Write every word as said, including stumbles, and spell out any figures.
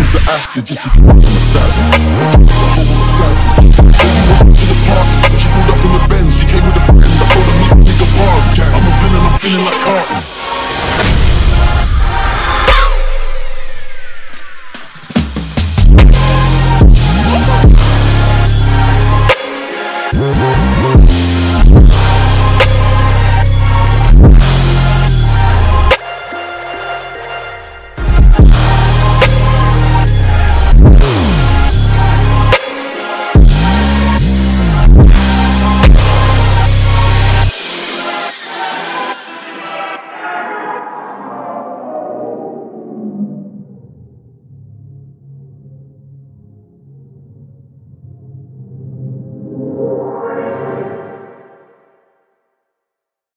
was the acid, just she grew up in the saddle. It's a whole lot of savage. Baby welcome to the party. She pulled up in the Benz, she came with a friend. I told her meet me the party. I'm a villain, I'm feeling like Carton.